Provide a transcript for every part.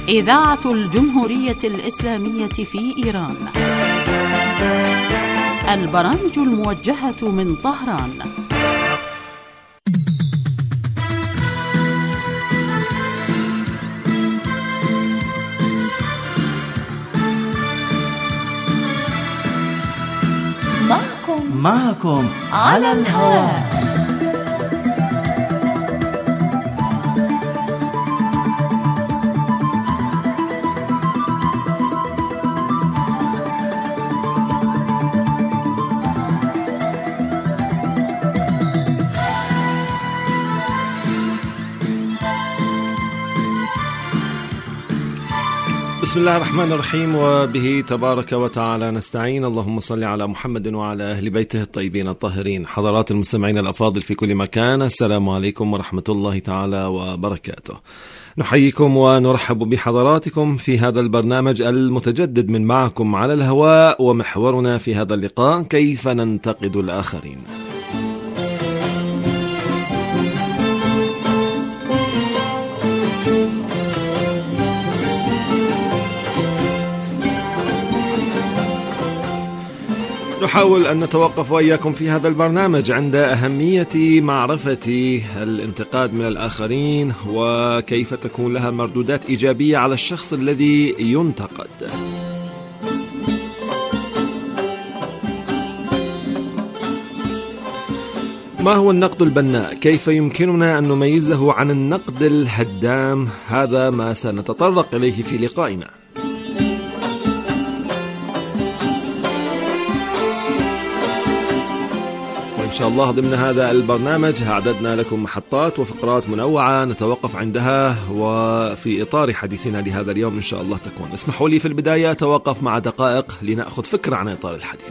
إذاعة الجمهورية الإسلامية في إيران. البرامج الموجهة من طهران. معكم على الهواء. بسم الله الرحمن الرحيم، وبه تبارك وتعالى نستعين. اللهم صل على محمد وعلى أهل بيته الطيبين الطاهرين. حضرات المستمعين الأفاضل في كل مكان، السلام عليكم ورحمة الله تعالى وبركاته. نحييكم ونرحب بحضراتكم في هذا البرنامج المتجدد من معكم على الهواء، ومحورنا في هذا اللقاء كيف ننتقد الآخرين. نحاول أن نتوقف وإياكم في هذا البرنامج عند أهمية معرفة الانتقاد من الآخرين، وكيف تكون لها مردودات إيجابية على الشخص الذي ينتقد. ما هو النقد البناء؟ كيف يمكننا أن نميزه عن النقد الهدام؟ هذا ما سنتطرق إليه في لقائنا. إن شاء الله ضمن هذا البرنامج أعددنا لكم محطات وفقرات منوعة نتوقف عندها، وفي إطار حديثنا لهذا اليوم إن شاء الله تكون. اسمحوا لي في البداية أتوقف مع دقائق لنأخذ فكرة عن إطار الحديث.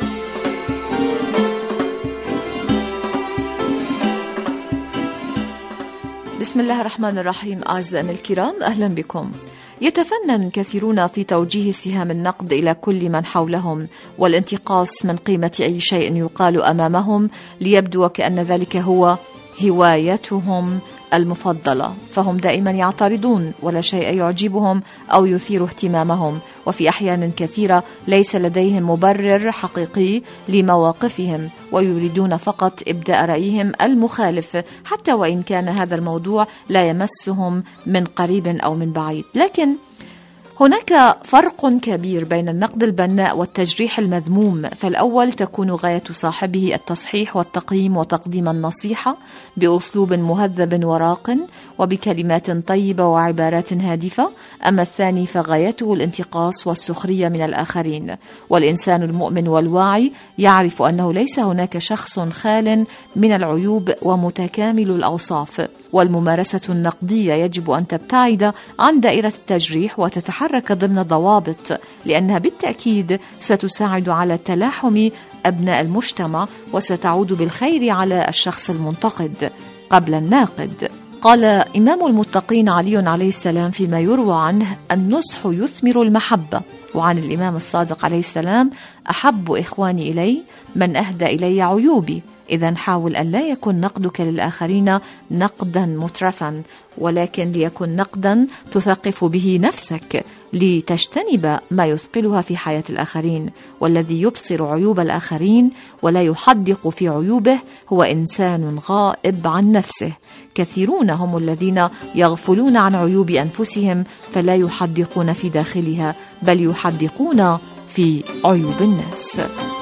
بسم الله الرحمن الرحيم. أعزائنا الكرام، أهلا بكم. يتفنن كثيرون في توجيه سهام النقد إلى كل من حولهم والانتقاص من قيمة أي شيء يقال أمامهم، ليبدو كأن ذلك هو هوايتهم المفضلة، فهم دائما يعترضون ولا شيء يعجبهم أو يثير اهتمامهم، وفي أحيان كثيرة ليس لديهم مبرر حقيقي لمواقفهم، ويريدون فقط إبداء رأيهم المخالف حتى وإن كان هذا الموضوع لا يمسهم من قريب أو من بعيد. لكن هناك فرق كبير بين النقد البناء والتجريح المذموم، فالأول تكون غاية صاحبه التصحيح والتقييم وتقديم النصيحة بأسلوب مهذب وراق وبكلمات طيبة وعبارات هادفة، أما الثاني فغايته الانتقاص والسخرية من الآخرين. والإنسان المؤمن والواعي يعرف أنه ليس هناك شخص خال من العيوب ومتكامل الأوصاف، والممارسة النقدية يجب أن تبتعد عن دائرة التجريح وتتحرك ضمن ضوابط، لأنها بالتأكيد ستساعد على تلاحم أبناء المجتمع وستعود بالخير على الشخص المنتقد قبل الناقد. قال إمام المتقين علي عليه السلام فيما يروى عنه: النصح يثمر المحبة. وعن الإمام الصادق عليه السلام: أحب إخواني إلي من أهدى إلي عيوبي. إذا حاول أن لا يكن نقدك للآخرين نقدا مترفا، ولكن ليكن نقدا تثقف به نفسك لتجتنب ما يثقلها في حياة الآخرين. والذي يبصر عيوب الآخرين ولا يحدق في عيوبه هو إنسان غائب عن نفسه. كثيرون هم الذين يغفلون عن عيوب أنفسهم فلا يحدقون في داخلها، بل يحدقون في عيوب الناس.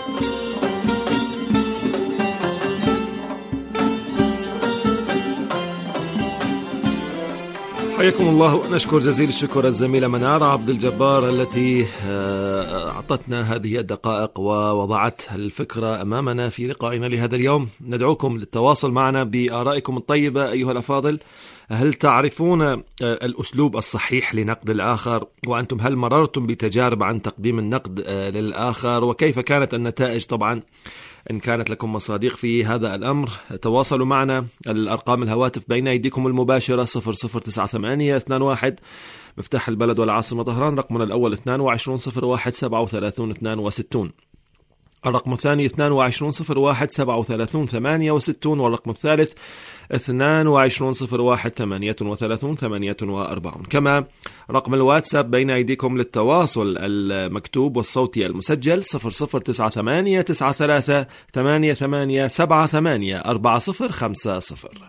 حياكم الله، ونشكر جزيل الشكر الزميلة منار عبد الجبار التي أعطتنا هذه الدقائق ووضعت الفكرة أمامنا في لقائنا لهذا اليوم. ندعوكم للتواصل معنا بآرائكم الطيبة أيها الأفاضل. هل تعرفون الأسلوب الصحيح لنقد الآخر؟ وأنتم هل مررتم بتجارب عن تقديم النقد للآخر؟ وكيف كانت النتائج؟ طبعا إن كانت لكم مصادق في هذا الأمر تواصلوا معنا. الأرقام الهواتف بين أيديكم المباشرة 009821 مفتاح البلد والعاصمة طهران، رقمنا الأول 2201373262، الرقم الثاني 22013738، والرقم الثالث 22013838. كما رقم الواتساب بين أيديكم للتواصل المكتوب والصوتي المسجل 00989388784050.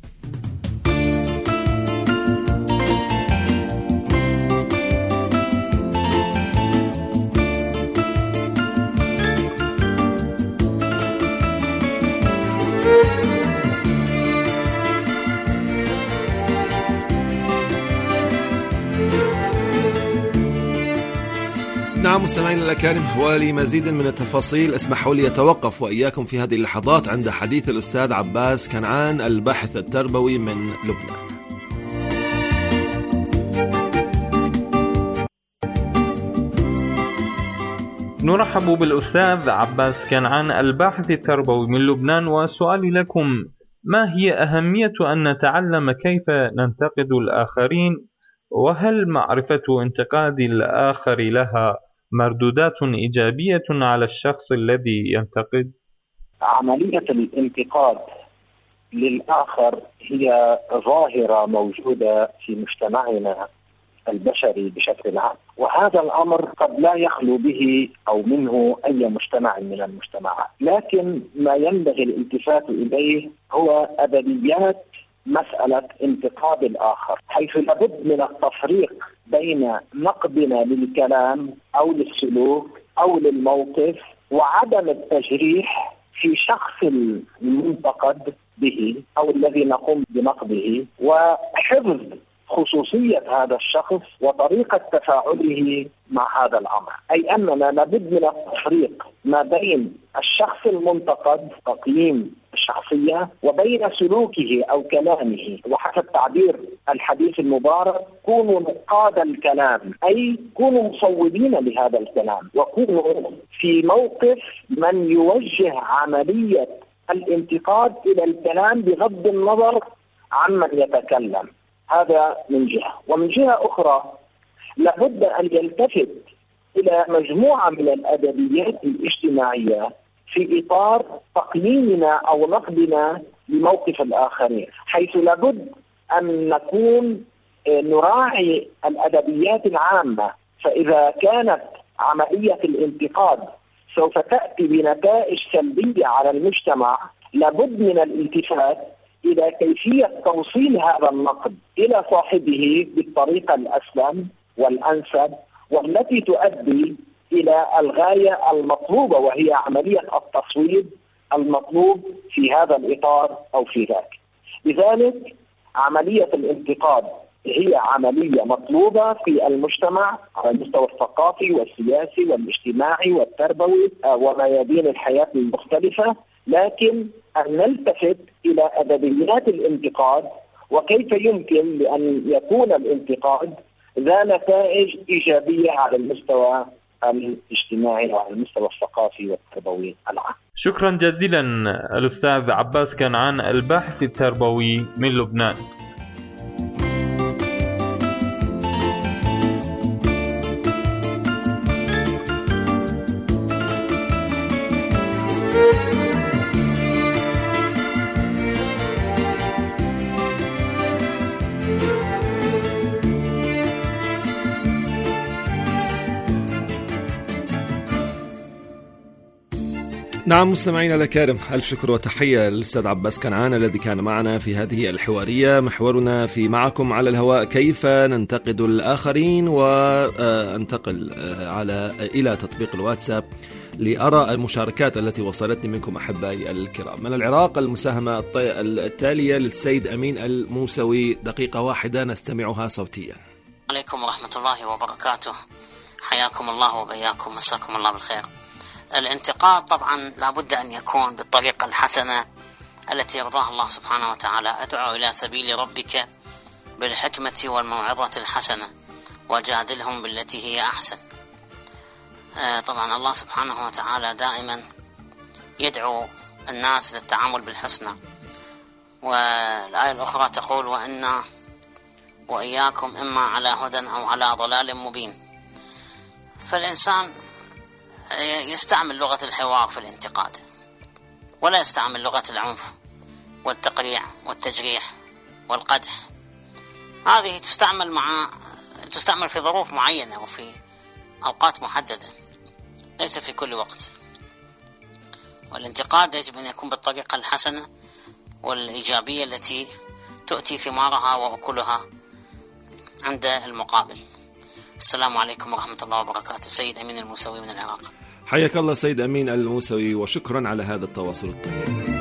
نعم مستمعينا الأكارم، ولمزيد من التفاصيل اسمحوا لي أتوقف وإياكم في هذه اللحظات عند حديث الأستاذ عباس كنعان الباحث التربوي من لبنان. نرحب بالأستاذ عباس كنعان الباحث التربوي من لبنان، وسؤالي لكم: ما هي أهمية أن نتعلم كيف ننتقد الآخرين؟ وهل معرفة انتقاد الآخر لها مردودات إيجابية على الشخص الذي ينتقد؟ عملية الانتقاد للآخر هي ظاهرة موجودة في مجتمعنا البشري بشكل عام، وهذا الأمر قد لا يخلو به أو منه أي مجتمع من المجتمعات، لكن ما ينبغي الالتفات إليه هو أبديات مسألة انتقاد الآخر، حيث لابد من التفريق بين نقدنا للكلام أو للسلوك أو للموقف وعدم التجريح في شخص المنتقد به أو الذي نقوم بنقده، وحفظ خصوصية هذا الشخص وطريقة تفاعله مع هذا الأمر. أي أننا لابد من التفريق ما بين الشخص المنتقد تقييم الشخصية وبين سلوكه أو كلامه، وحسب تعبير الحديث المبارك كونوا نقاد الكلام، أي كونوا مصوبين لهذا الكلام وكونوا في موقف من يوجه عملية الانتقاد إلى الكلام بغض النظر عمن يتكلم. هذا من جهة، ومن جهة أخرى لابد أن يلتفت إلى مجموعة من الأدبيات الاجتماعية في إطار تقييمنا أو نقدنا لموقف الآخرين، حيث لابد أن نكون نراعي الأدبيات العامة. فإذا كانت عملية الانتقاد سوف تأتي بنتائج سلبية على المجتمع، لابد من الالتفات إلى كيفية توصيل هذا النقد إلى صاحبه بالطريقة الأسلم والأنسب والتي تؤدي إلى الغاية المطلوبة، وهي عملية التصويب المطلوب في هذا الإطار أو في ذاك. لذلك عملية الانتقاد هي عملية مطلوبة في المجتمع على المستوى الثقافي والسياسي والاجتماعي والتربوي وميادين الحياة المختلفة، لكن أن نلتفت إلى أدبيات الانتقاد وكيف يمكن لأن يكون الانتقاد ذا نتائج إيجابية على المستوى الاجتماعي وعلى المستوى الثقافي والتربوي العام. شكرا جزيلا الأستاذ عباس كنعان الباحث التربوي من لبنان. نعم مستمعينا الأكارم، ألف شكر وتحية للأستاذ عباس كنعان الذي كان معنا في هذه الحوارية. محورنا في معكم على الهواء كيف ننتقد الآخرين، وانتقل إلى تطبيق الواتساب لأرى المشاركات التي وصلتني منكم أحبائي الكرام. من العراق المساهمة التالية للسيد أمين الموسوي، دقيقة واحدة نستمعها صوتيا. عليكم ورحمة الله وبركاته، حياكم الله وبياكم، مساكم الله بالخير. الانتقاد طبعا لابد أن يكون بالطريقة الحسنة التي يرضاها الله سبحانه وتعالى. ادعو إلى سبيل ربك بالحكمة والموعظة الحسنة وجادلهم بالتي هي أحسن. طبعا الله سبحانه وتعالى دائما يدعو الناس للتعامل بالحسنى، والآية الأخرى تقول وإنا وإياكم إما على هدى أو على ضلال مبين. فالإنسان يستعمل لغة الحوار في الانتقاد ولا يستعمل لغة العنف، والتقريع والتجريح والقدح. هذه تستعمل في ظروف معينة وفي أوقات محددة، ليس في كل وقت. والانتقاد يجب أن يكون بالطريقة الحسنة والإيجابية التي تؤتي ثمارها وأكلها عند المقابل. السلام عليكم ورحمة الله وبركاته. سيد أمين الموسوي من العراق. حياك الله سيد أمين الموسوي، وشكرا على هذا التواصل الطيب.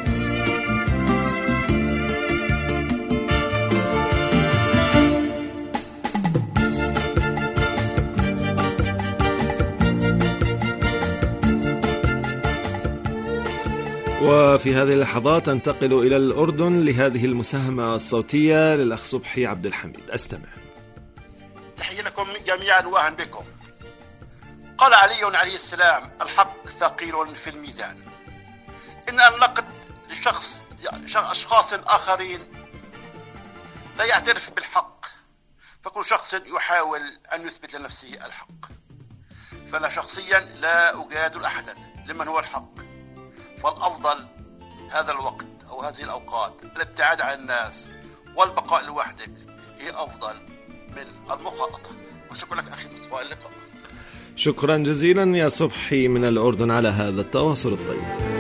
وفي هذه اللحظات انتقل إلى الأردن لهذه المساهمة الصوتية للأخ صبحي عبد الحميد. أستمع. تحية لكم جميعا وأهلا بكم. قال علي عليه السلام: الحق ثقيل في الميزان. إن النقد أشخاص آخرين لا يعترف بالحق، فكل شخص يحاول أن يثبت لنفسه الحق. فأنا شخصيا لا أجادل أحدا لمن هو الحق، فالأفضل هذا الوقت أو هذه الأوقات الابتعاد عن الناس والبقاء لوحدك هي أفضل من المخالطة. وشكرا لك أخي مصطفى. اللقاء. شكرا جزيلا يا صبحي من الأردن على هذا التواصل الطيب.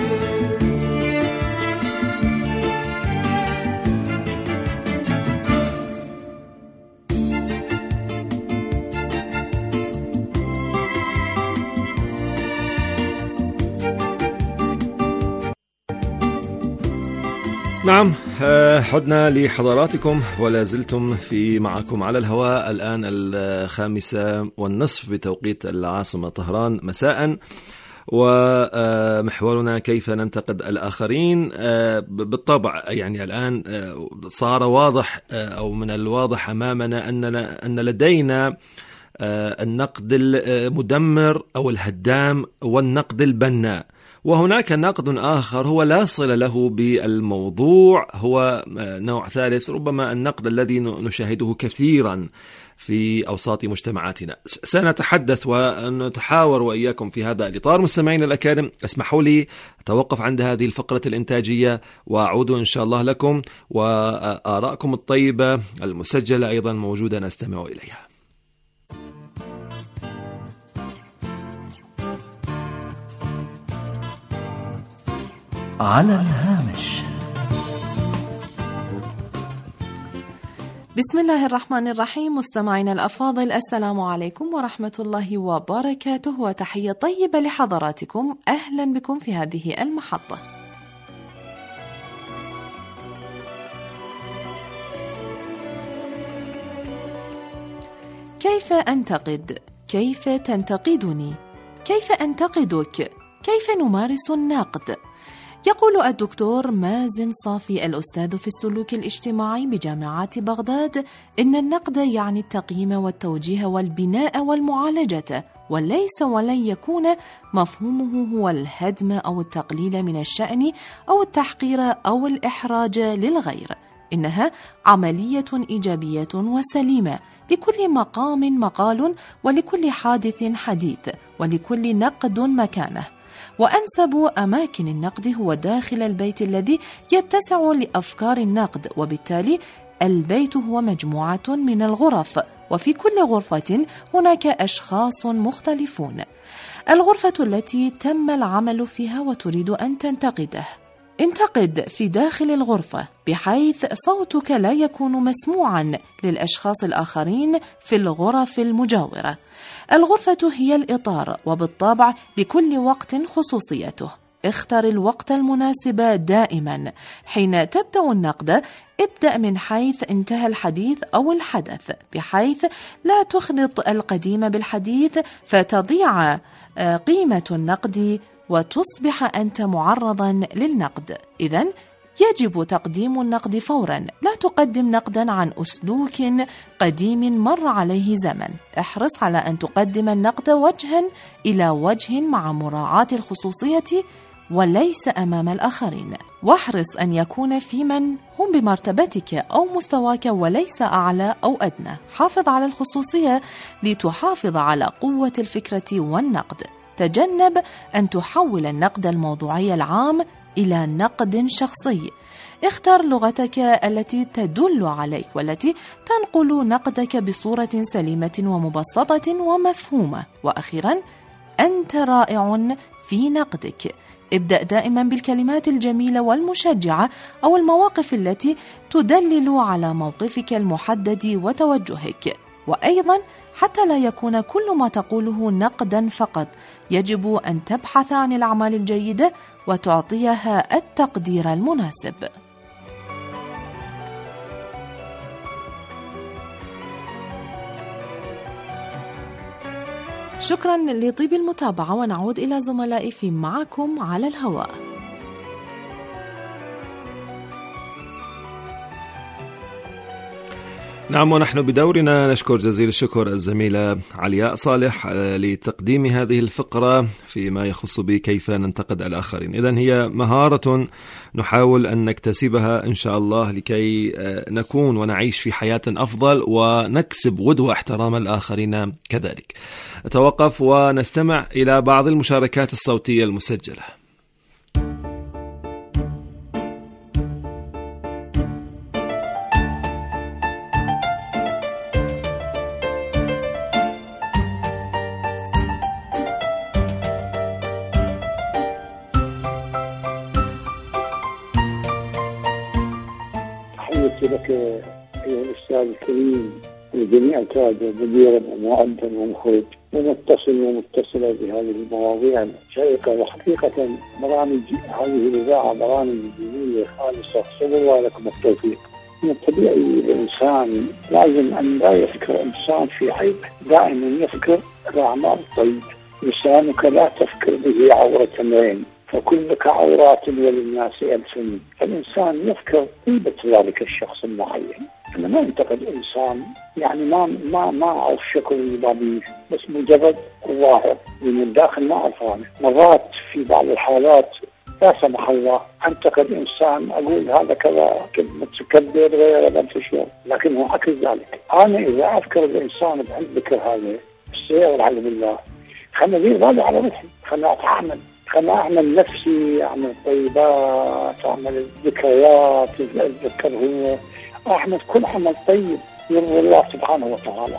نعم، حدنا لحضراتكم ولا زلتم معكم على الهواء. الآن 5:30 بتوقيت العاصمة طهران مساء، ومحورنا كيف ننتقد الآخرين. بالطبع يعني الآن صار واضح أو من الواضح أمامنا أن لدينا النقد المدمر أو الهدام والنقد البناء، وهناك نقد آخر هو لا صلة له بالموضوع، هو نوع ثالث، ربما النقد الذي نشاهده كثيرا في أوساط مجتمعاتنا. سنتحدث ونتحاور وإياكم في هذا الإطار. مستمعين الأكارم، اسمحوا لي أتوقف عند هذه الفقرة الإنتاجية وأعود إن شاء الله لكم، وآراءكم الطيبة المسجلة أيضا موجودة نستمع إليها. على الهامش. بسم الله الرحمن الرحيم. مستمعينا الأفاضل، السلام عليكم ورحمة الله وبركاته، وتحية طيبة لحضراتكم. أهلا بكم في هذه المحطة. كيف أنتقد؟ كيف تنتقدني؟ كيف أنتقدك؟ كيف نمارس النقد؟ يقول الدكتور مازن صافي الأستاذ في السلوك الاجتماعي بجامعة بغداد إن النقد يعني التقييم والتوجيه والبناء والمعالجة، وليس ولن يكون مفهومه هو الهدم أو التقليل من الشأن أو التحقير أو الإحراج للغير. إنها عملية إيجابية وسليمة، لكل مقام مقال، ولكل حادث حديث، ولكل نقد مكانه. وأنسب أماكن النقد هو داخل البيت الذي يتسع لأفكار النقد، وبالتالي البيت هو مجموعة من الغرف، وفي كل غرفة هناك أشخاص مختلفون. الغرفة التي تم العمل فيها وتريد أن تنتقده. انتقد في داخل الغرفة بحيث صوتك لا يكون مسموعا للأشخاص الآخرين في الغرف المجاورة. الغرفة هي الإطار، وبالطبع لكل وقت خصوصيته. اختر الوقت المناسب دائما. حين تبدأ النقد، ابدأ من حيث انتهى الحديث أو الحدث، بحيث لا تخلط القديم بالحديث فتضيع قيمة النقد وتصبح أنت معرضا للنقد. إذن يجب تقديم النقد فورا. لا تقدم نقدا عن أسلوك قديم مر عليه زمن. احرص على أن تقدم النقد وجها إلى وجه مع مراعاة الخصوصية وليس أمام الآخرين. واحرص أن يكون في من هم بمرتبتك أو مستواك وليس أعلى أو أدنى. حافظ على الخصوصية لتحافظ على قوة الفكرة والنقد. تجنب أن تحول النقد الموضوعي العام إلى نقد شخصي. اختر لغتك التي تدل عليك والتي تنقل نقدك بصورة سليمة ومبسطة ومفهومة. وأخيرا، أنت رائع في نقدك. ابدأ دائما بالكلمات الجميلة والمشجعة أو المواقف التي تدلل على موقفك المحدد وتوجهك. وأيضا، حتى لا يكون كل ما تقوله نقدا فقط، يجب أن تبحث عن الأعمال الجيدة وتعطيها التقدير المناسب. شكرا لطيب المتابعة، ونعود إلى زملائي في معكم على الهواء. نعم، ونحن بدورنا نشكر جزيل الشكر الزميلة علياء صالح لتقديم هذه الفقرة فيما يخص بكيف ننتقد الآخرين. إذن هي مهارة نحاول أن نكتسبها إن شاء الله لكي نكون ونعيش في حياة أفضل ونكسب غدوة احترام الآخرين كذلك. نتوقف ونستمع إلى بعض المشاركات الصوتية المسجلة. لك أيها الأستاذ الكريم وجميع الكادر مديرا ومعدا ومخرج ومتصل ومتصلة بهذه المواضيع الشيقة. وحقيقة برامج هذه الإذاعة برامج دينية خالصة، صلى الله لكم التوفيق. من الطبيعي الإنسان لازم أن لا يفكر إنسان في عيبه، دائما يفكر الأعمال الطيبة. لسانك لا تفكر به عورة امرئ فكلك عورات وللناس ألسن. الإنسان يفكر طيبة ذلك الشخص المعين. أنا ما انتقد إنسان، يعني ما أعرف شكل البابيه، بس مجرد الظاهر من الداخل ما أعرفه. مرات في بعض الحالات لا سمح الله انتقد إنسان، أقول هذا كذا كلمة تكبر غير الانتشار، لكنه عكس ذلك. أنا إذا أفكر الإنسان بعد ذكر هذا السيء والعياذ بالله، خلنا ندير بالي على روحي، خلنا أتعامل، خلنا أعمل نفسي، أعمل طيبات، أعمل الذكريات، أتذكره، أعمل كل عمل طيب يرضي الله سبحانه وتعالى.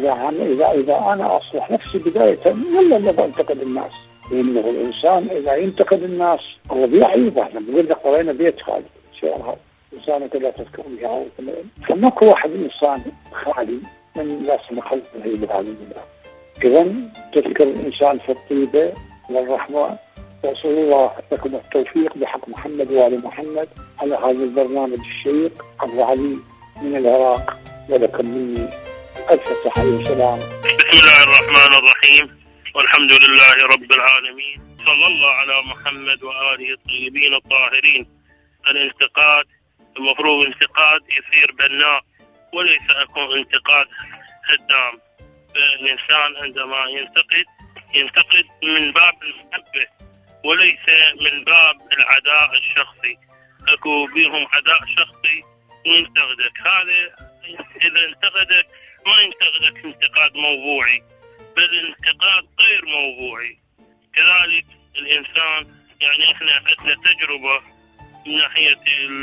إذا أنا أصلح نفسي بداية ولا بنتقد الناس، لأنه الإنسان إذا ينتقد الناس هو بيعيبه. لما بقول لك قرينا بيت خالد شيء هذا إنسانك لا تذكر بها، فماكو واحد إنسان خالي من لا سمح الله بالعالم الله. إذا تذكر الإنسان في الطيبة والرحمة. وصلى الله لكم التوفيق بحق محمد وآل محمد على هذا البرنامج الشيق. عبد علي من العراق، ولكم مني ألف تحية وسلام. بسم الله الرحمن الرحيم، والحمد لله رب العالمين، صلى الله على محمد وآله الطيبين الطاهرين. الانتقاد المفروض انتقاد يصير بناء وليس يكون انتقاد هدام. الإنسان عندما ينتقد من باب المحبة وليس من باب العداء الشخصي. اكو بيهم عداء شخصي وينتقدك، هذا اذا انتقدك ما ينتقدك انتقاد موضوعي، بل انتقاد غير موضوعي. كذلك الانسان، يعني احنا عندنا تجربة من ناحية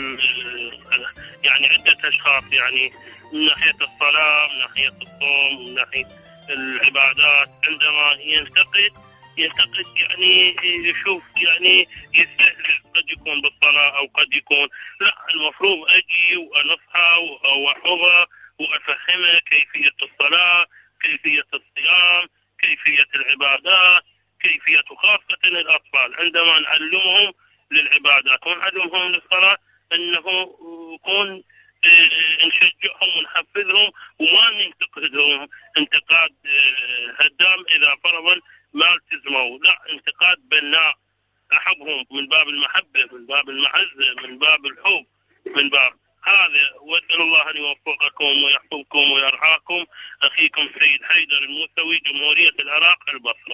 يعني عدة اشخاص، يعني من ناحية الصلاة، من ناحية الصوم، من ناحية العبادات، عندما ينتقد يعني يشوف يعني يستهزئ، قد يكون بالصلاة أو قد يكون لا. المفروض أجي وأنصحه وأوعظه وأفهمه كيفية الصلاة، كيفية الصيام، كيفية العبادات، كيفية خاصة الأطفال عندما نعلمهم للعبادات ونعلمهم للصلاة، أنه يكون نشجعهم ونحفزهم وما ننتقدهم انتقاد هدام إذا فرضا ما التزموا، لا، انتقاد بناء، أحبهم من باب المحبة، من باب المعزة، من باب الحب، من باب هذا. وأسأل الله أن يوفقكم ويحفظكم ويرعاكم. أخيكم سيد حيدر الموسوي، جمهورية العراق، البصرة.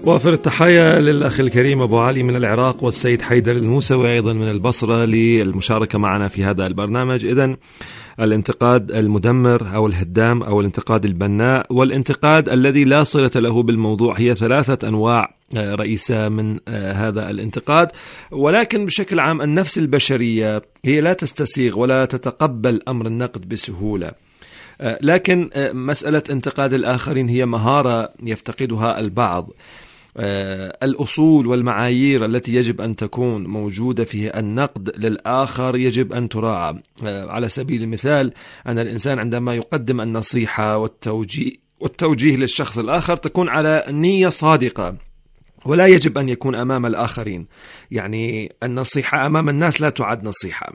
وافر التحايا للأخ الكريم أبو علي من العراق، والسيد حيدر الموسوي أيضا من البصرة للمشاركة معنا في هذا البرنامج. إذن الانتقاد المدمر أو الهدام أو الانتقاد البناء والانتقاد الذي لا صلة له بالموضوع هي 3 أنواع رئيسة من هذا الانتقاد. ولكن بشكل عام النفس البشرية هي لا تستسيغ ولا تتقبل أمر النقد بسهولة، لكن مسألة انتقاد الآخرين هي مهارة يفتقدها البعض. الأصول والمعايير التي يجب أن تكون موجودة في النقد للآخر يجب أن تراعى. على سبيل المثال أن الإنسان عندما يقدم النصيحة والتوجيه للشخص الآخر تكون على نية صادقة، ولا يجب أن يكون أمام الآخرين. يعني النصيحة أمام الناس لا تعد نصيحة.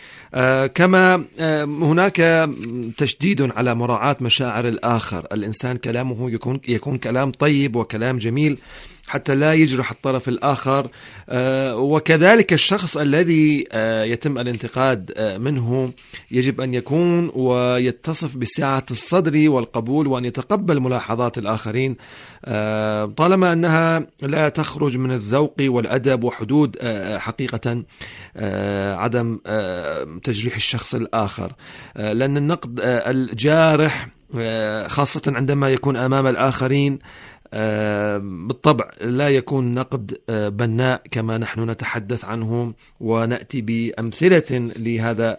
كما هناك تشديد على مراعاة مشاعر الآخر. الإنسان كلامه يكون كلام طيب وكلام جميل حتى لا يجرح الطرف الآخر، وكذلك الشخص الذي يتم الانتقاد منه يجب أن يكون ويتصف بسعة الصدر والقبول، وأن يتقبل ملاحظات الآخرين طالما أنها لا تخرج من الذوق والأدب وحدود حقيقة عدم تجريح الشخص الآخر. لأن النقد الجارح خاصة عندما يكون أمام الآخرين بالطبع لا يكون نقد بناء كما نحن نتحدث عنه ونأتي بأمثلة لهذا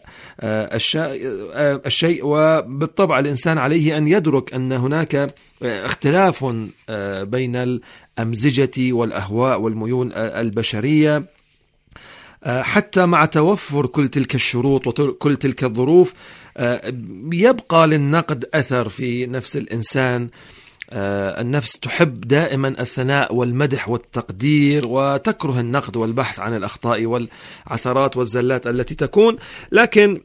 الشيء. وبالطبع الإنسان عليه أن يدرك أن هناك اختلاف بين الأمزجة والأهواء والميول البشرية، حتى مع توفر كل تلك الشروط وكل تلك الظروف يبقى للنقد أثر في نفس الإنسان. النفس تحب دائما الثناء والمدح والتقدير، وتكره النقد والبحث عن الأخطاء والعثرات والزلات التي تكون. لكن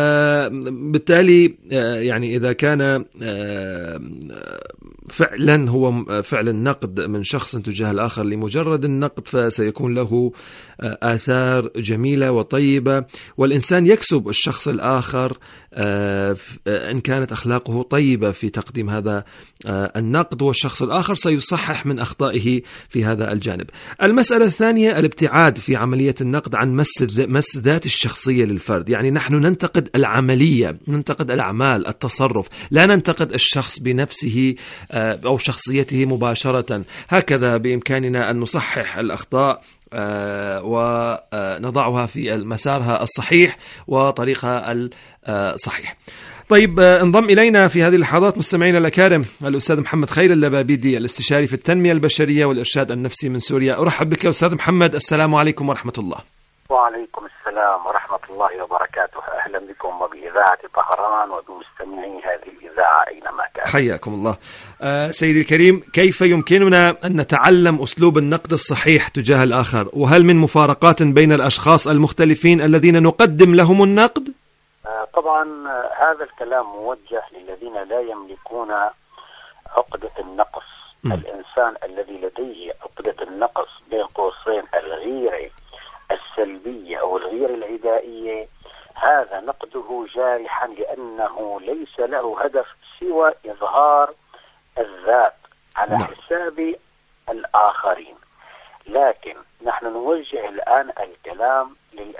بالتالي يعني إذا كان فعلا هو فعل النقد من شخص تجاه الآخر لمجرد النقد، فسيكون له آثار جميلة وطيبة، والإنسان يكسب الشخص الآخر إن كانت أخلاقه طيبة في تقديم هذا النقد، والشخص الآخر سيصحح من أخطائه في هذا الجانب. المسألة الثانية الابتعاد في عملية النقد عن مس ذات الشخصية للفرد. يعني نحن ننتقد العملية، ننتقد الأعمال، التصرف، لا ننتقد الشخص بنفسه أو شخصيته مباشرة. هكذا بإمكاننا أن نصحح الأخطاء ونضعها في مسارها الصحيح وطريقها الصحيح. طيب، انضم إلينا في هذه اللحظات مستمعينا الأكارم الأستاذ محمد خير اللبابيدي، الاستشاري في التنمية البشرية والإرشاد النفسي من سوريا. أرحب بك أستاذ محمد، السلام عليكم ورحمة الله. وعليكم السلام ورحمة الله وبركاته. أهلا بكم وبإذاعة طهران وبمستمعي هذه الإذاعة أينما كان. حياكم الله. سيدي الكريم، كيف يمكننا أن نتعلم أسلوب النقد الصحيح تجاه الآخر؟ وهل من مفارقات بين الأشخاص المختلفين الذين نقدم لهم النقد؟ طبعا هذا الكلام موجه للذين لا يملكون عقدة النقص. الإنسان الذي لديه عقدة النقص بين قوسين الغيرة السلبية أو الغيرة العدائية، هذا نقده جارحا لأنه ليس له هدف سوى إظهار الذات على حساب الآخرين. لكن نحن نوجه الآن الكلام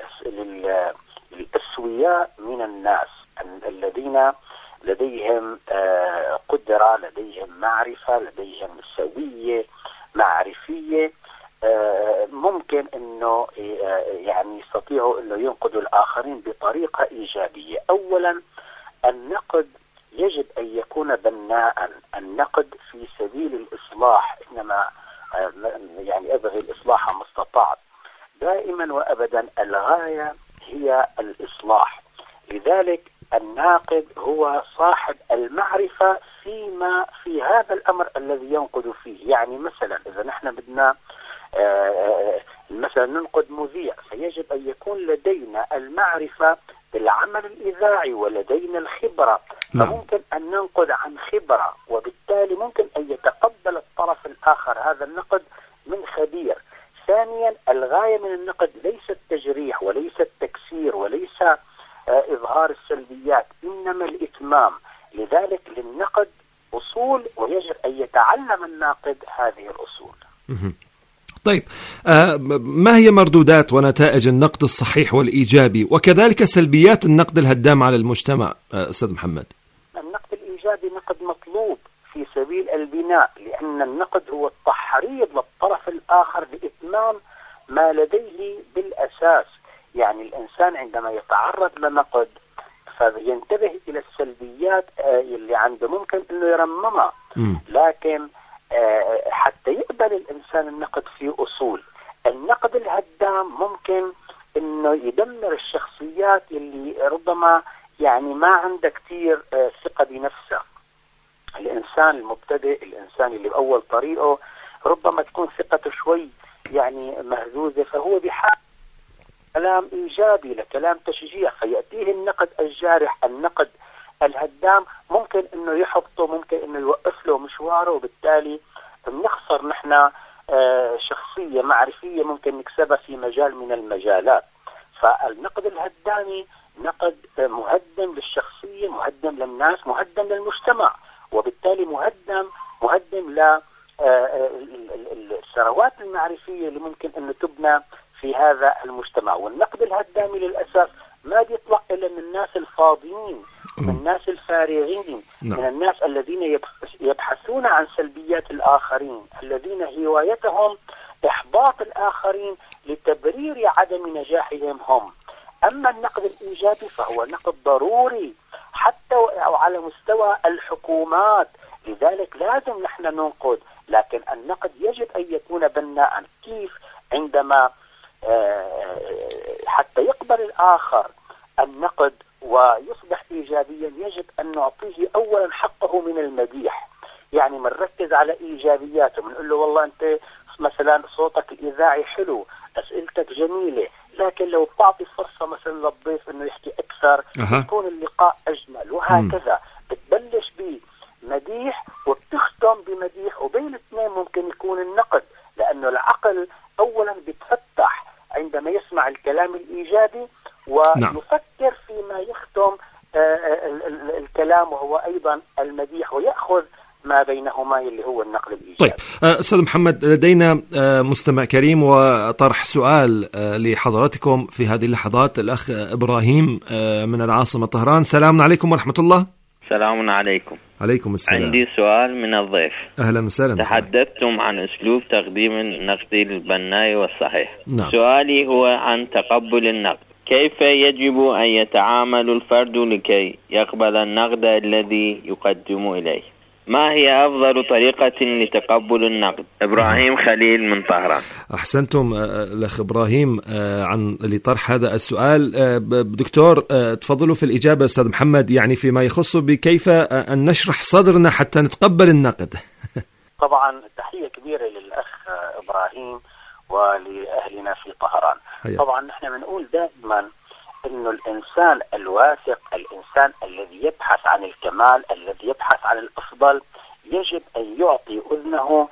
للأسوياء من الناس الذين لديهم قدرة، لديهم معرفة، لديهم سوية معرفية، ممكن انه يعني يستطيعوا انه ينقدوا الاخرين بطريقة ايجابية. اولا، النقد يجب ان يكون بناء، النقد في سبيل الاصلاح، انما يعني ابغي الاصلاح ما استطعت. دائما وابدا الغاية هي الاصلاح. لذلك الناقد هو صاحب المعرفة فيما في هذا الامر الذي ينقد فيه. يعني مثلا اذا نحن بدنا مثلا ننقد مذيع، فيجب أن يكون لدينا المعرفة بالعمل الإذاعي ولدينا الخبرة. فممكن أن ننقد عن خبرة، وبالتالي ممكن أن يتقبل الطرف الآخر هذا النقد من خبير. ثانيا، الغاية من النقد ليس التجريح وليس التكسير وليس إظهار السلبيات، إنما الإتمام. لذلك للنقد أصول، ويجب أن يتعلم الناقد هذه الأصول. طيب، ما هي مردودات ونتائج النقد الصحيح والإيجابي، وكذلك سلبيات النقد الهدام على المجتمع أستاذ محمد؟ النقد الإيجابي نقد مطلوب في سبيل البناء، لأن النقد هو التحريض للطرف الآخر لإتمام ما لديه بالأساس. يعني الإنسان عندما يتعرض لنقد فينتبه إلى السلبيات اللي عنده، ممكن أنه يرممها، لكن حتى يقبل الإنسان النقد في أصول. النقد الهدام ممكن أنه يدمر الشخصيات اللي ربما يعني ما عنده كتير ثقة بنفسه. الإنسان المبتدئ، الإنسان اللي بأول طريقه ربما تكون ثقته شوي يعني مهزوزة، فهو بحاجة كلام إيجابي لكلام تشجيع، فيأتيه النقد الجارح، النقد الهدام ممكن أنه يحبطه، ممكن أنه يوقف له مشواره، وبالتالي بنخسر نحن شخصية معرفية ممكن نكسبها في مجال من المجالات. فالنقد الهدامي نقد مهدم للشخصية، مهدم للناس، مهدم للمجتمع، وبالتالي مهدم للثروات المعرفية اللي ممكن أن تبنى في هذا المجتمع. والنقد الهدامي للأسف ما بيطلع إلا من الناس الفاضيين، من الناس الفارغين، من الناس الذين يبحثون عن سلبيات الآخرين، الذين هوايتهم إحباط الآخرين لتبرير عدم نجاحهم هم. أما النقد الإيجابي فهو نقد ضروري حتى على مستوى الحكومات، لذلك لازم نحن ننقد، لكن النقد يجب أن يكون بناء. كيف؟ عندما حتى يقبل الآخر النقد ويصبح إيجابيا يجب أن نعطيه أولا حقه من المديح. يعني بنركز على إيجابياته، بنقول له والله أنت مثلا صوتك الإذاعي حلو، أسئلتك جميلة، لكن لو بتعطي فرصة مثلا للضيف أنه يحكي أكثر يكون اللقاء أجمل، وهكذا بتبلش بمديح وبتختم بمديح، وبين الاثنين ممكن يكون النقد، لأنه العقل أولا بيتفتح عندما يسمع الكلام الإيجابي ويفكر فيما يختم الكلام وهو أيضا المديح، ويأخذ ما بينهما اللي هو النقد الإيجابي. طيب أستاذ محمد، لدينا مستمع كريم وطرح سؤال لحضراتكم في هذه اللحظات. الأخ إبراهيم من العاصمة طهران. سلام عليكم ورحمة الله. السلام عليكم. عليكم السلام. عندي سؤال من الضيف. أهلا وسهلا. تحدثتم عن أسلوب تقديم النقد البناء والصحيح. نعم. سؤالي هو عن تقبل النقد. كيف يجب أن يتعامل الفرد لكي يقبل النقد الذي يقدم إليه؟ ما هي أفضل طريقة لتقبل النقد؟ إبراهيم خليل من طهران. أحسنتم الأخ إبراهيم عن لطرح هذا السؤال. دكتور تفضلوا في الإجابة أستاذ محمد، يعني فيما يخص بكيف أن نشرح صدرنا حتى نتقبل النقد. طبعا تحية كبيرة للأخ إبراهيم ولأهلنا في طهران. طبعا نحن بنقول دائما إنه الإنسان الواثق، الإنسان الذي يبحث عن الكمال، الذي يبحث عن الأفضل، يجب أن يعطي أذنه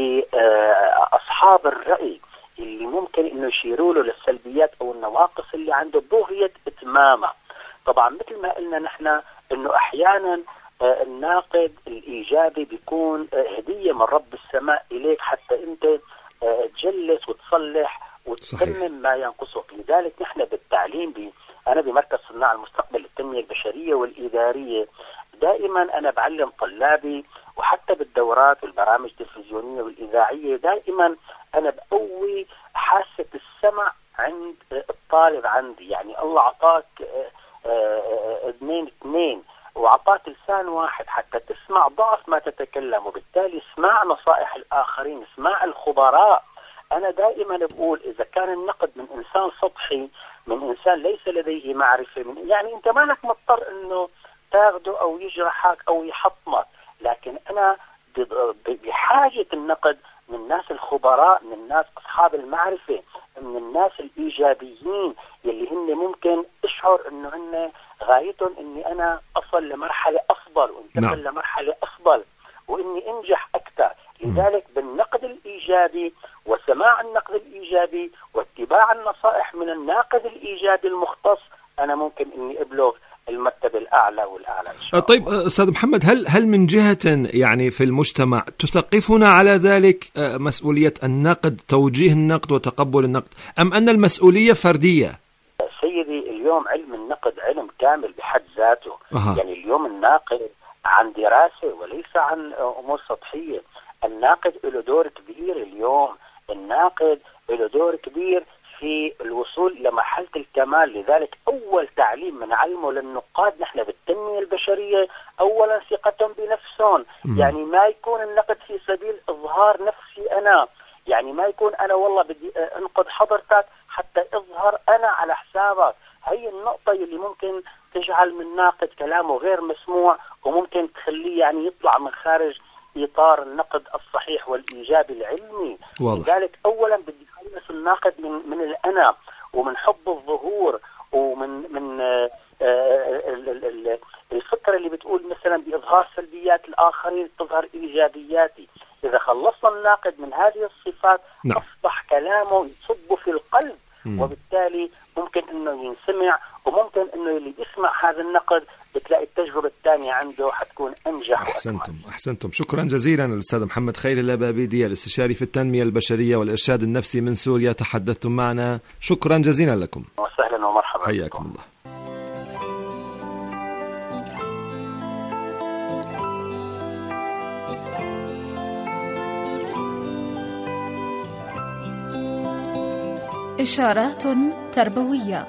لأصحاب الرأي اللي ممكن إنه يشيروا له للسلبيات أو النواقص اللي عنده بغية إتمامه. طبعا مثل ما قلنا نحن إنه أحيانا الناقد الإيجابي بيكون هدية من رب السماء إليك حتى أنت تجلس وتصلح وتتمم ما ينقصك. لذلك نحن بالتعليم أنا بمركز صناع المستقبل للتنمية البشرية والإدارية دائما أنا بعلم طلابي، وحتى بالدورات والبرامج التلفزيونية والإذاعية دائما أنا بقوي حاسة السمع عند الطالب عندي. يعني الله عطاك اثنين وعطاك لسان واحد حتى تسمع ضعف ما تتكلم، وبالتالي اسمع نصائح الآخرين، اسمع الخبراء. أنا دائما بقول إذا كان النقد من إنسان سطحي، من إنسان ليس لديه معرفة، يعني أنت ما لك مضطر إنه تاخده أو يجرحك أو يحطمك، لكن أنا بحاجة النقد من الناس الخبراء، من الناس أصحاب المعرفة، من الناس الإيجابيين يلي هن ممكن أشعر إنه هن غايتهم إني أنا أصل لمرحلة أفضل وانتقل لمرحلة أفضل وإني أنجح أكثر. لذلك بالنقد الإيجابي وسماع النقد الإيجابي واتباع النصائح من الناقد الإيجابي المختص أنا ممكن إني أبلغ المرتبة الأعلى والأعلى. طيب أستاذ محمد، هل من جهة يعني في المجتمع تثقفنا على ذلك مسؤولية النقد، توجيه النقد وتقبل النقد، أم أن المسؤولية فردية؟ سيدي، اليوم علم النقد علم كامل بحد ذاته. يعني اليوم الناقد عن دراسة وليس عن أمور سطحية. الناقد له دور كبير اليوم، الناقد له دور كبير في الوصول لمرحلة الكمال. لذلك أول تعليم من علمه للنقاد نحن بالتنمية البشرية أولا ثقتهم بنفسهم. يعني ما يكون النقد في سبيل إظهار نفسي أنا، يعني ما يكون أنا والله بدي أنقد حضرتك حتى إظهر أنا على حسابك. هي النقطة اللي ممكن تجعل من ناقد كلامه غير مسموع، وممكن تخليه يعني يطلع من خارج إطار النقد الصحيح والإيجابي العلمي. لذلك أولا بدي أخلص الناقد من الأنا ومن حب الظهور ومن الفكرة اللي بتقول مثلا بإظهار سلبيات الآخرين تظهر إيجابياتي. إذا خلصنا الناقد من هذه الصفات أصبح كلامه يصب في القلب، وبالتالي ممكن أنه ينسمع، وممكن أنه اللي يسمع هذا النقد بتلاقي التجربة الثانية عنده حتكون أنجح. أحسنتم. شكرا جزيلا الأستاذ محمد خير الله بابيدي، الاستشاري في التنمية البشرية والإرشاد النفسي من سوريا، تحدثتم معنا. شكرا جزيلا لكم. وسهلا ومرحبا. حياكم الله. إشارات تربوية.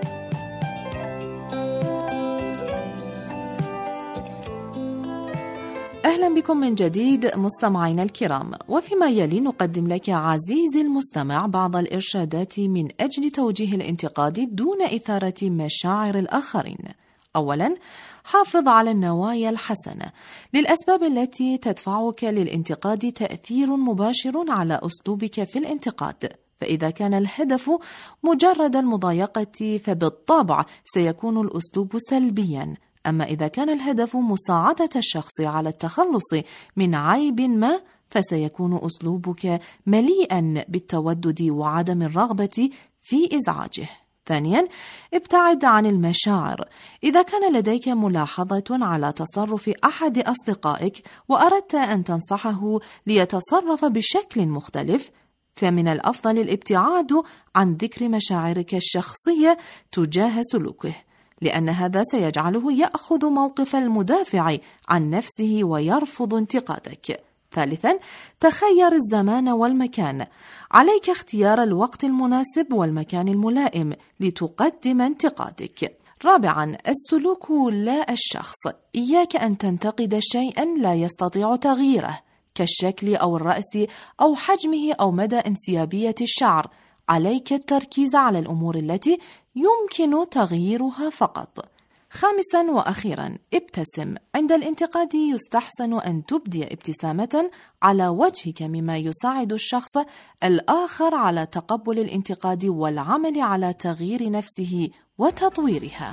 أهلا بكم من جديد مستمعينا الكرام، وفيما يلي نقدم لك عزيزي المستمع بعض الإرشادات من أجل توجيه الانتقاد دون إثارة مشاعر الآخرين. أولا، حافظ على النوايا الحسنة. للأسباب التي تدفعك للانتقاد تأثير مباشر على أسلوبك في الانتقاد، فإذا كان الهدف مجرد المضايقة فبالطبع سيكون الأسلوب سلبيا، أما إذا كان الهدف مساعدة الشخص على التخلص من عيب ما فسيكون أسلوبك مليئا بالتودد وعدم الرغبة في إزعاجه. ثانيا، ابتعد عن المشاعر. إذا كان لديك ملاحظة على تصرف أحد أصدقائك وأردت أن تنصحه ليتصرف بشكل مختلف، فمن الأفضل الابتعاد عن ذكر مشاعرك الشخصية تجاه سلوكه، لأن هذا سيجعله يأخذ موقف المدافع عن نفسه ويرفض انتقادك. ثالثا، تخير الزمان والمكان. عليك اختيار الوقت المناسب والمكان الملائم لتقدم انتقادك. رابعا، السلوك لا الشخص. إياك أن تنتقد شيئا لا يستطيع تغييره، كالشكل أو الرأس أو حجمه أو مدى انسيابية الشعر. عليك التركيز على الأمور التي يمكن تغييرها فقط. خامسا وأخيرا، ابتسم. عند الانتقاد يستحسن أن تبدي ابتسامة على وجهك، مما يساعد الشخص الآخر على تقبل الانتقاد والعمل على تغيير نفسه وتطويرها.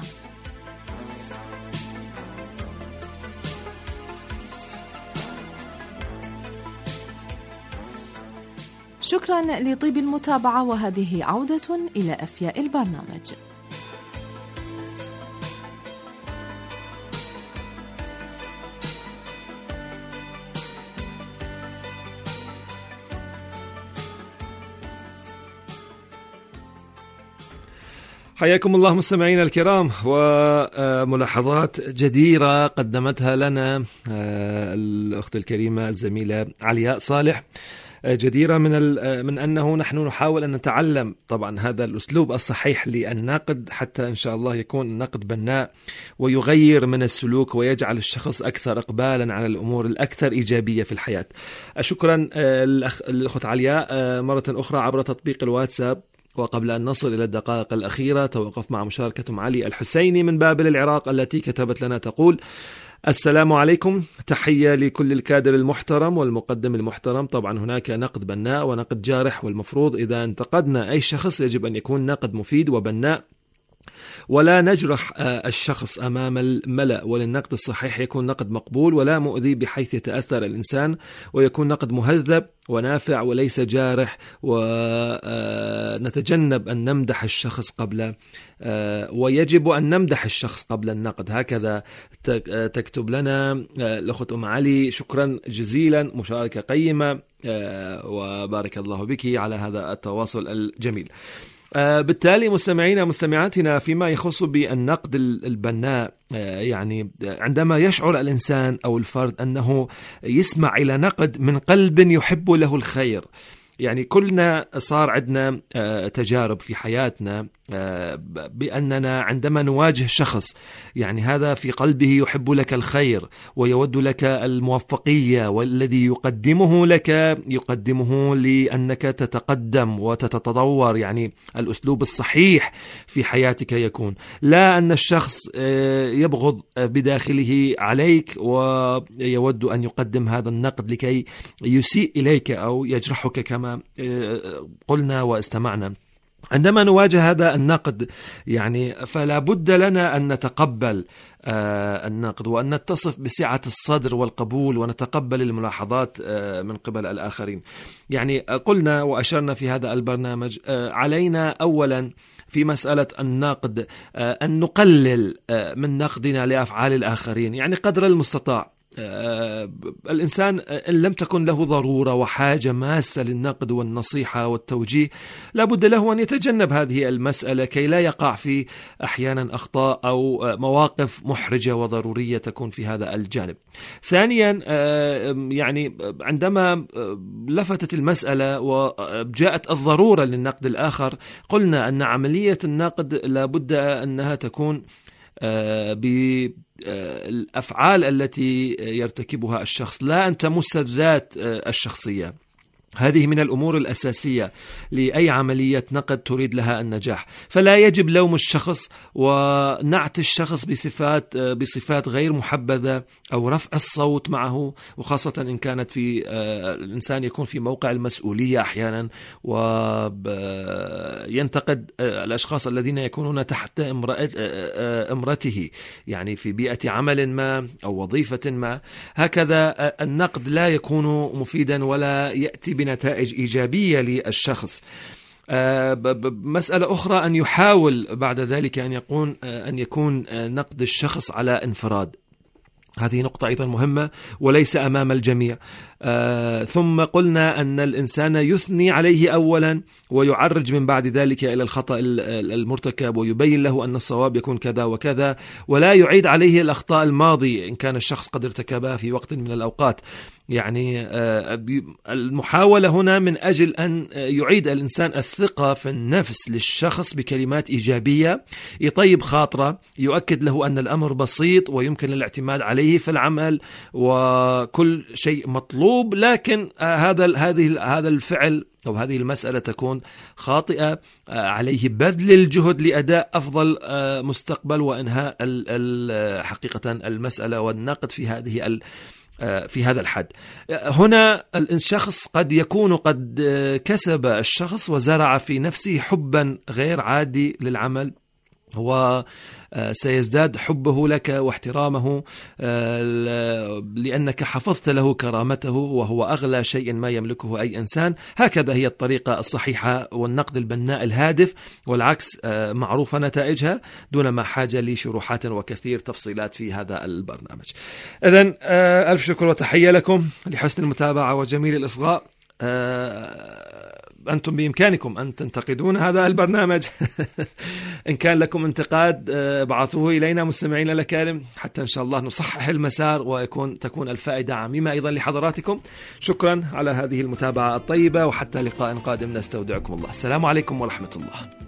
شكرا لطيب المتابعة، وهذه عودة إلى أفياء البرنامج. حياكم الله مستمعينا الكرام، وملاحظات جديرة قدمتها لنا الأخت الكريمة الزميلة علياء صالح، جديرة من أنه نحن نحاول أن نتعلم طبعا هذا الأسلوب الصحيح للنقد، حتى إن شاء الله يكون النقد بناء ويغير من السلوك ويجعل الشخص أكثر إقبالا على الأمور الأكثر إيجابية في الحياة. شكرا الأخت علياء مرة أخرى عبر تطبيق الواتساب. وقبل أن نصل إلى الدقائق الأخيرة توقف مع مشاركة علي الحسيني من بابل العراق، التي كتبت لنا تقول: السلام عليكم، تحية لكل الكادر المحترم والمقدم المحترم. طبعا هناك نقد بناء ونقد جارح، والمفروض إذا انتقدنا أي شخص يجب أن يكون نقد مفيد وبناء ولا نجرح الشخص أمام الملأ. وللنقد الصحيح يكون نقد مقبول ولا مؤذي بحيث يتأثر الإنسان، ويكون نقد مهذب ونافع وليس جارح. ونتجنب أن نمدح الشخص قبل ويجب أن نمدح الشخص قبل النقد. هكذا تكتب لنا الأخت أم علي. شكرا جزيلا، مشاركة قيمة، وبارك الله بك على هذا التواصل الجميل. بالتالي مستمعينا مستمعاتنا، فيما يخص بالنقد البناء، يعني عندما يشعر الإنسان أو الفرد أنه يسمع إلى نقد من قلب يحب له الخير. يعني كلنا صار عندنا تجارب في حياتنا بأننا عندما نواجه شخص يعني هذا في قلبه يحب لك الخير ويود لك الموفقية، والذي يقدمه لك يقدمه لأنك تتقدم وتتطور، يعني الأسلوب الصحيح في حياتك يكون، لا أن الشخص يبغض بداخله عليك ويود أن يقدم هذا النقد لكي يسيء إليك أو يجرحك كما قلنا واستمعنا. عندما نواجه هذا النقد يعني فلا بد لنا أن نتقبل النقد وأن نتصف بسعة الصدر والقبول ونتقبل الملاحظات من قبل الآخرين. يعني قلنا وأشرنا في هذا البرنامج علينا أولا في مسألة النقد أن نقلل من نقدنا لأفعال الآخرين، يعني قدر المستطاع. الإنسان إن لم تكن له ضرورة وحاجة ماسة للنقد والنصيحة والتوجيه لابد له أن يتجنب هذه المسألة كي لا يقع في أحيانا أخطاء أو مواقف محرجة وضرورية تكون في هذا الجانب. ثانيا يعني عندما لفتت المسألة وجاءت الضرورة للنقد الآخر قلنا أن عملية النقد لابد أنها تكون بالأفعال التي يرتكبها الشخص، لا أن تمس الذات الشخصية. هذه من الأمور الأساسية لأي عملية نقد تريد لها النجاح. فلا يجب لوم الشخص ونعت الشخص بصفات غير محبذة أو رفع الصوت معه، وخاصة إن كانت في الإنسان يكون في موقع المسؤولية أحيانا وينتقد الأشخاص الذين يكونون تحت امرته، يعني في بيئة عمل ما أو وظيفة ما. هكذا النقد لا يكون مفيدا ولا يأتي بنتائج إيجابية للشخص. مسألة أخرى أن يحاول بعد ذلك أن يكون نقد الشخص على انفراد. هذه نقطة أيضا مهمة وليس أمام الجميع. ثم قلنا أن الإنسان يثني عليه أولا ويعرج من بعد ذلك إلى الخطأ المرتكب ويبين له أن الصواب يكون كذا وكذا، ولا يعيد عليه الأخطاء الماضي إن كان الشخص قد ارتكبها في وقت من الأوقات. يعني المحاولة هنا من أجل أن يعيد الإنسان الثقة في النفس للشخص بكلمات إيجابية يطيب خاطره، يؤكد له أن الأمر بسيط ويمكن الاعتماد عليه في العمل وكل شيء مطلوب، لكن هذا الفعل أو هذه المسألة تكون خاطئة، عليه بذل الجهد لأداء أفضل مستقبل وإنهاء حقيقة المسألة والنقد في هذا الحد. هنا الشخص قد يكون قد كسب الشخص وزرع في نفسه حبا غير عادي للعمل، وسيزداد حبه لك واحترامه لأنك حفظت له كرامته وهو أغلى شيء ما يملكه أي إنسان. هكذا هي الطريقة الصحيحة والنقد البناء الهادف، والعكس معروفة نتائجها دون ما حاجة لشروحات وكثير تفصيلات في هذا البرنامج. إذن ألف شكر وتحية لكم لحسن المتابعة وجميل الإصغاء. أنتم بإمكانكم أن تنتقدون هذا البرنامج. إن كان لكم انتقاد ابعثوه إلينا مستمعين الأكارم حتى إن شاء الله نصحح المسار وتكون الفائدة عميمة أيضا لحضراتكم. شكرا على هذه المتابعة الطيبة، وحتى لقاء قادم نستودعكم الله. السلام عليكم ورحمة الله.